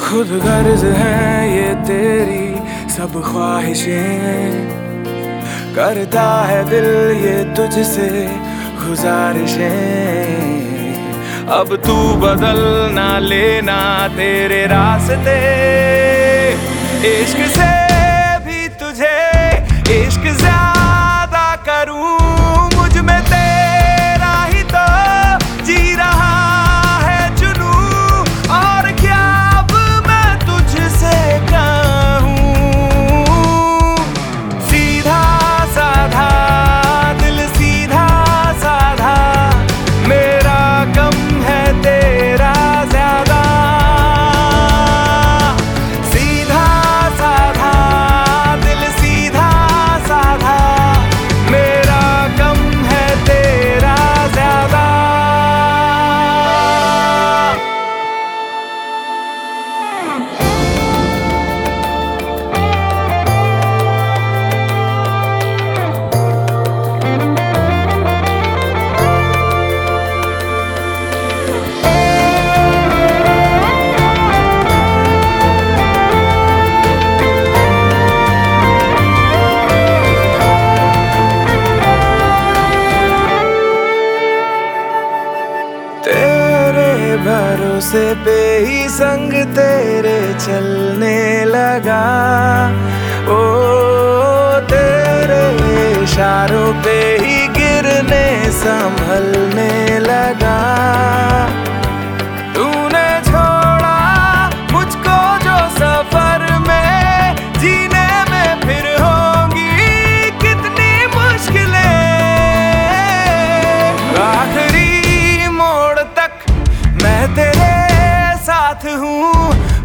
खुद गर्ज है ये तेरी सब ख्वाहिशें, करता है दिल ये तुझसे गुजारिशें। अब तू बदल ना लेना तेरे रास्ते, इश्क से भी तुझे इश्क ज्यादा करूं, मुझ में तेरा ही तो जी रहा है जुनू। और क्या अब मैं तुझसे कहूं, सीधा साधा दिल सीधा साधा, मेरा कम है तेरा ज्यादा। सीधा साधा दिल सीधा साधा, मेरा कम है तेरा ज्यादा। भरोसे पे ही संग तेरे चलने लगा, ओ तेरे इशारों पे ही गिरने संभलने लगा। तूने छोड़ा मुझको जो सफर में, जीने में फिर होंगी कितनी मुश्किलें। आखिरी मोड़ तक मैं तेरे साथ हूँ,